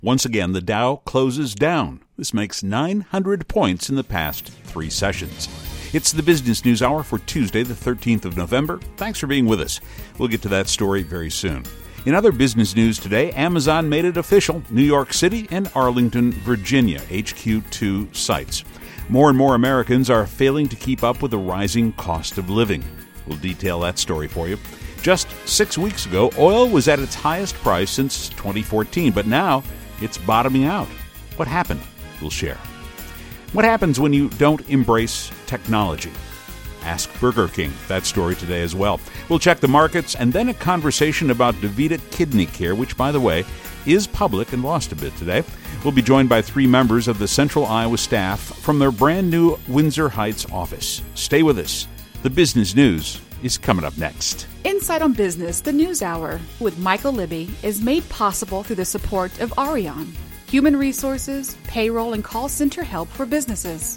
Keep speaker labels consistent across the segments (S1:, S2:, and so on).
S1: Once again, the Dow closes down. This makes 900 points in the past 3 sessions. It's the Business News Hour for Tuesday, the 13th of November. Thanks for being with us. We'll get to that story very soon. In other business news today, Amazon made it official. New York City and Arlington, Virginia, HQ2 sites. More and more Americans are failing to keep up with the rising cost of living. We'll detail that story for you. Just 6 weeks ago, oil was at its highest price since 2014, but now it's bottoming out. What happened? We'll share. What happens when you don't embrace technology? Ask Burger King. That story today as well. We'll check the markets and then a conversation about DaVita Kidney Care, which, by the way, is public and lost a bit today. We'll be joined by 3 members of the Central Iowa staff from their brand new Windsor Heights office. Stay with us. The business news is coming up next.
S2: Insight on Business, the News Hour, with Michael Libby, is made possible through the support of Arion, human resources, payroll, and call center help for businesses.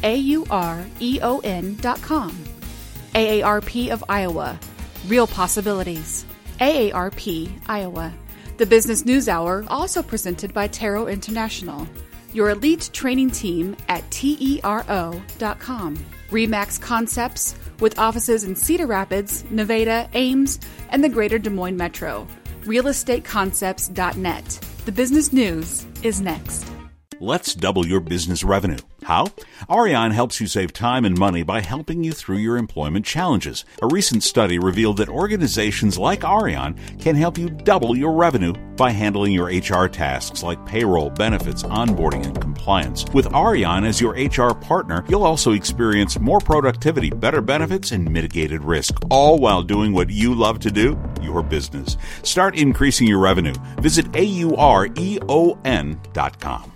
S2: AUREON.com. AARP of Iowa. Real Possibilities. AARP, Iowa. The Business News Hour, also presented by Taro International, your elite training team at TERO.com. RE/MAX Concepts, with offices in Cedar Rapids, Nevada, Ames, and the greater Des Moines Metro. realestateconcepts.net. The business news is next.
S1: Let's double your business revenue. How? Arion helps you save time and money by helping you through your employment challenges. A recent study revealed that organizations like Arion can help you double your revenue by handling your HR tasks like payroll, benefits, onboarding, and compliance. With Arion as your HR partner, you'll also experience more productivity, better benefits, and mitigated risk, all while doing what you love to do, your business. Start increasing your revenue. Visit AUREON.com.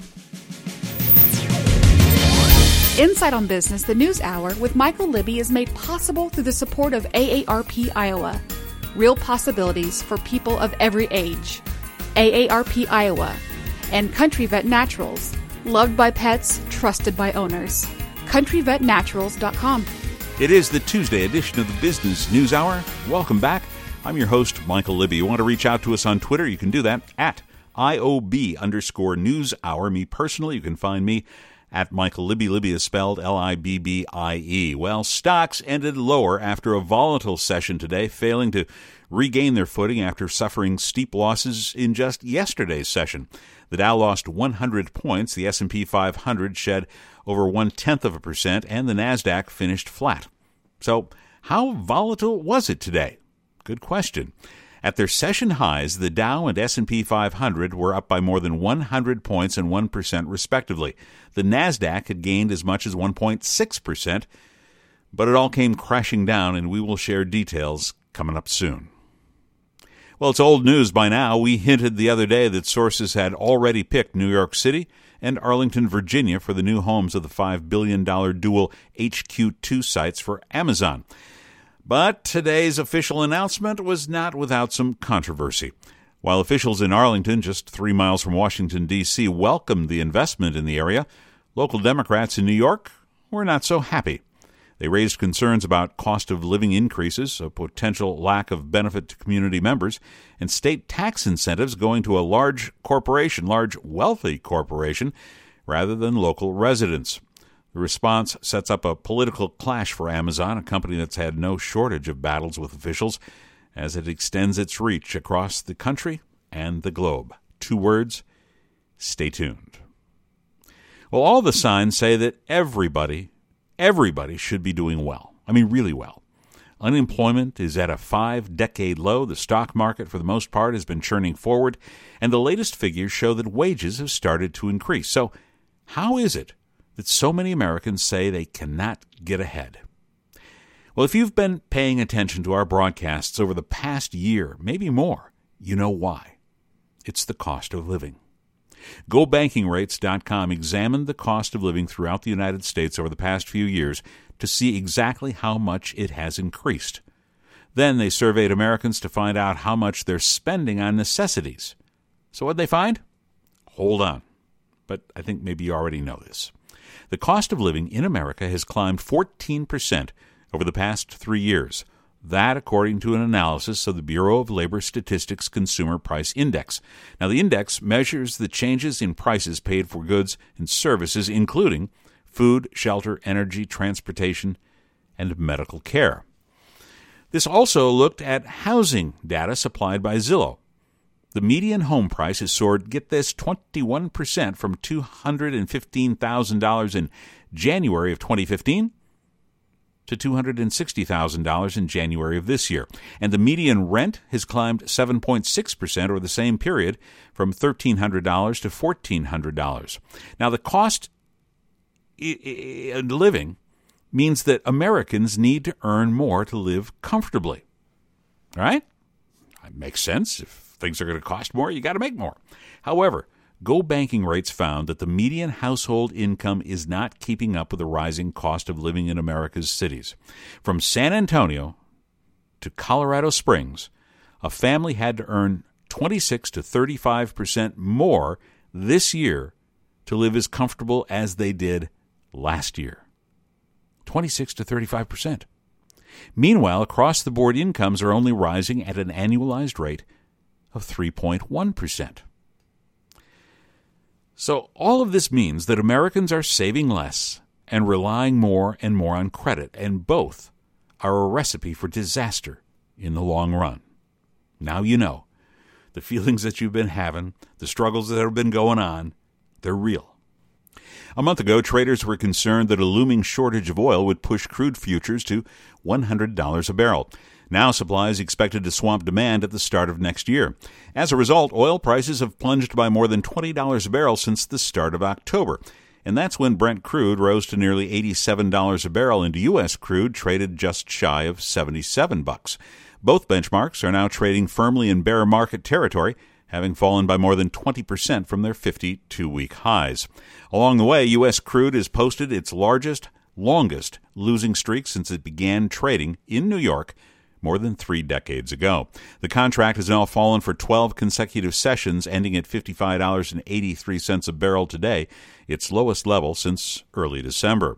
S2: Insight on Business, the News Hour, with Michael Libby is made possible through the support of AARP Iowa. Real Possibilities for people of every age. AARP Iowa. And Country Vet Naturals. Loved by pets, trusted by owners. CountryVetNaturals.com.
S1: It is the Tuesday edition of the Business News Hour. Welcome back. I'm your host, Michael Libby. You want to reach out to us on Twitter? You can do that at IOB_News Hour. Me personally, you can find me at Michael Libby. Libby is spelled Libbie. Well, stocks ended lower after a volatile session today, failing to regain their footing after suffering steep losses in just yesterday's session. The Dow lost 100 points, the S&P 500 shed over 0.1%, and the NASDAQ finished flat. So, how volatile was it today? Good question. At their session highs, the Dow and S&P 500 were up by more than 100 points and 1% respectively. The NASDAQ had gained as much as 1.6%, but it all came crashing down, and we will share details coming up soon. Well, it's old news by now. We hinted the other day that sources had already picked New York City and Arlington, Virginia for the new homes of the $5 billion dual HQ2 sites for Amazon. But today's official announcement was not without some controversy. While officials in Arlington, just 3 miles from Washington, D.C., welcomed the investment in the area, local Democrats in New York were not so happy. They raised concerns about cost of living increases, a potential lack of benefit to community members, and state tax incentives going to a large wealthy corporation, rather than local residents. The response sets up a political clash for Amazon, a company that's had no shortage of battles with officials as it extends its reach across the country and the globe. 2 words: stay tuned. Well, all the signs say that everybody should be doing well. I mean, really well. Unemployment is at a 5-decade low. The stock market, for the most part, has been churning forward, and the latest figures show that wages have started to increase. So, how is it that so many Americans say they cannot get ahead? Well, if you've been paying attention to our broadcasts over the past year, maybe more, you know why. It's the cost of living. GoBankingRates.com examined the cost of living throughout the United States over the past few years to see exactly how much it has increased. Then they surveyed Americans to find out how much they're spending on necessities. So what'd they find? Hold on. But I think maybe you already know this. The cost of living in America has climbed 14% over the past 3 years, That, according to an analysis of the Bureau of Labor Statistics Consumer Price Index. Now, the index measures the changes in prices paid for goods and services, including food, shelter, energy, transportation, and medical care. This also looked at housing data supplied by Zillow. The median home price has soared, get this, 21% from $215,000 in January of 2015 to $260,000 in January of this year. And the median rent has climbed 7.6% over the same period, from $1,300 to $1,400. Now, the cost of living means that Americans need to earn more to live comfortably. All right? That makes sense. If things are going to cost more, you got to make more. However, Go Banking Rates found that the median household income is not keeping up with the rising cost of living in America's cities. From San Antonio to Colorado Springs, a family had to earn 26 to 35% more this year to live as comfortable as they did last year. 26 to 35%. Meanwhile, across-the-board incomes are only rising at an annualized rate of 3.1%. So all of this means that Americans are saving less and relying more and more on credit, and both are a recipe for disaster in the long run. Now you know. The feelings that you've been having, the struggles that have been going on, they're real. A month ago, traders were concerned that a looming shortage of oil would push crude futures to $100 a barrel. Now supply is expected to swamp demand at the start of next year. As a result, oil prices have plunged by more than $20 a barrel since the start of October. And that's when Brent crude rose to nearly $87 a barrel, and U.S. crude traded just shy of $77. Both benchmarks are now trading firmly in bear market territory, having fallen by more than 20% from their 52-week highs. Along the way, U.S. crude has posted its longest losing streak since it began trading in New York more than 3 decades ago. The contract has now fallen for 12 consecutive sessions, ending at $55.83 a barrel today, its lowest level since early December.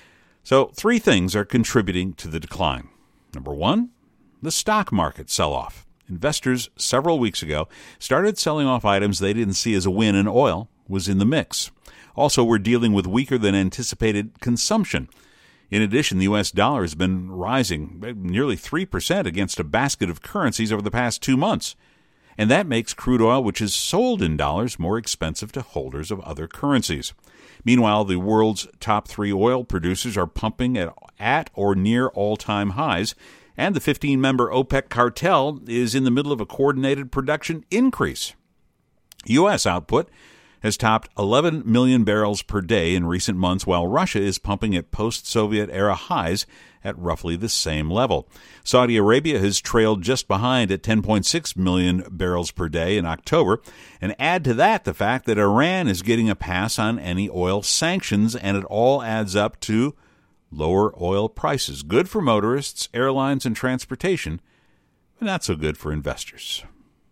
S1: So 3 things are contributing to the decline. Number 1, the stock market sell-off. Investors several weeks ago started selling off items they didn't see as a win, and oil was in the mix. Also, we're dealing with weaker than anticipated consumption. In addition, the U.S. dollar has been rising nearly 3% against a basket of currencies over the past 2 months. And that makes crude oil, which is sold in dollars, more expensive to holders of other currencies. Meanwhile, the world's top 3 oil producers are pumping at or near all-time highs, and the 15-member OPEC cartel is in the middle of a coordinated production increase. U.S. output has topped 11 million barrels per day in recent months, while Russia is pumping at post-Soviet-era highs at roughly the same level. Saudi Arabia has trailed just behind at 10.6 million barrels per day in October, and add to that the fact that Iran is getting a pass on any oil sanctions, and it all adds up to lower oil prices. Good for motorists, airlines, and transportation, but not so good for investors.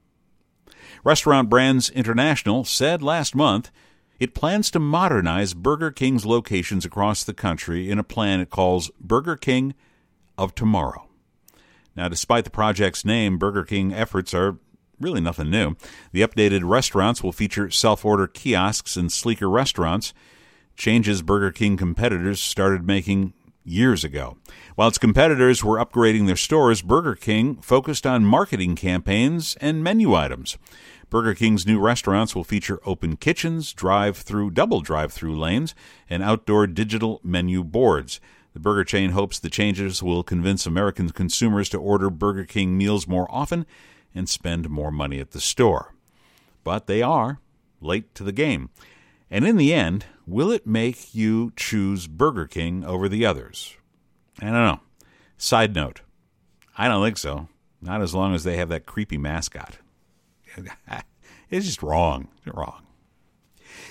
S1: Restaurant Brands International said last month it plans to modernize Burger King's locations across the country in a plan it calls Burger King of Tomorrow. Now, despite the project's name, Burger King efforts are really nothing new. The updated restaurants will feature self-order kiosks and sleeker restaurants, changes Burger King competitors started making years ago. While its competitors were upgrading their stores, Burger King focused on marketing campaigns and menu items. Burger King's new restaurants will feature open kitchens, double drive-through lanes, and outdoor digital menu boards. The burger chain hopes the changes will convince American consumers to order Burger King meals more often and spend more money at the store. But they are late to the game. And in the end, will it make you choose Burger King over the others? I don't know. Side note, I don't think so. Not as long as they have that creepy mascot. It's just wrong. Wrong.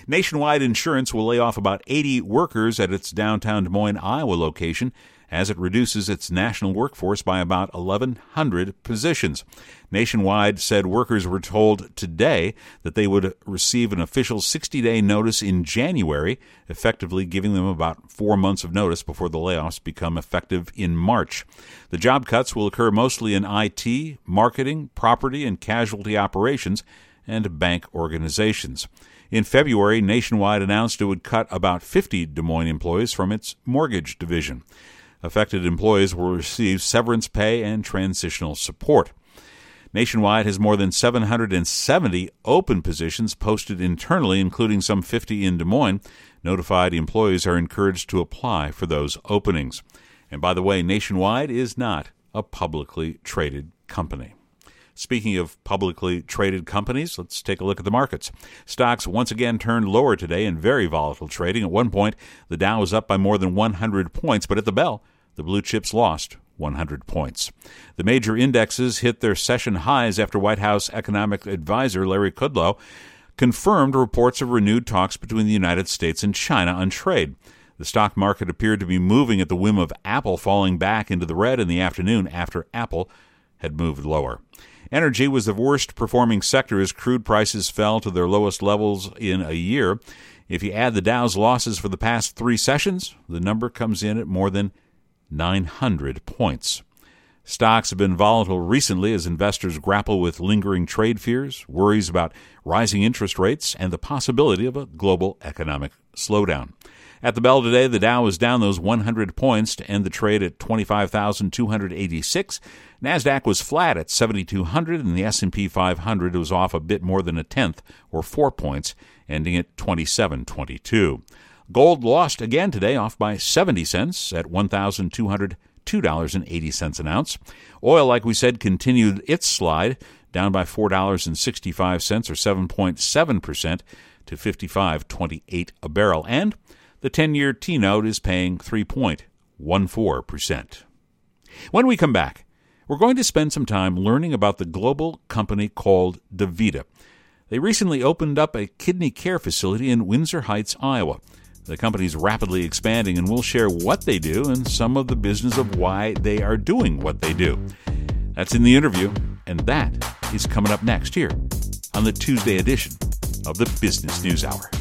S1: Nationwide Insurance will lay off about 80 workers at its downtown Des Moines, Iowa location as it reduces its national workforce by about 1,100 positions. Nationwide said workers were told today that they would receive an official 60-day notice in January, effectively giving them about 4 months of notice before the layoffs become effective in March. The job cuts will occur mostly in IT, marketing, property and casualty operations, and bank organizations. In February, Nationwide announced it would cut about 50 Des Moines employees from its mortgage division. Affected employees will receive severance pay and transitional support. Nationwide has more than 770 open positions posted internally, including some 50 in Des Moines. Notified employees are encouraged to apply for those openings. And by the way, Nationwide is not a publicly traded company. Speaking of publicly traded companies, let's take a look at the markets. Stocks once again turned lower today in very volatile trading. At one point, the Dow was up by more than 100 points, but at the bell, the blue chips lost 100 points. The major indexes hit their session highs after White House economic advisor Larry Kudlow confirmed reports of renewed talks between the United States and China on trade. The stock market appeared to be moving at the whim of Apple falling back into the red in the afternoon after Apple had moved lower. Energy was the worst performing sector as crude prices fell to their lowest levels in a year. If you add the Dow's losses for the past 3 sessions, the number comes in at more than 900 points. Stocks have been volatile recently as investors grapple with lingering trade fears, worries about rising interest rates, and the possibility of a global economic slowdown. At the bell today, the Dow was down those 100 points to end the trade at 25,286. NASDAQ was flat at 7,200, and the S&P 500 was off a bit more than a tenth, or 4 points, ending at 2722. Gold lost again today, off by 70 cents at $1,202.80 an ounce. Oil, like we said, continued its slide, down by $4.65 or 7.7% to $55.28 a barrel. And the 10-year T-note is paying 3.14%. When we come back, we're going to spend some time learning about the global company called DaVita. They recently opened up a kidney care facility in Windsor Heights, Iowa. The company's rapidly expanding, and we'll share what they do and some of the business of why they are doing what they do. That's in the interview, and that is coming up next here on the Tuesday edition of the Business News Hour.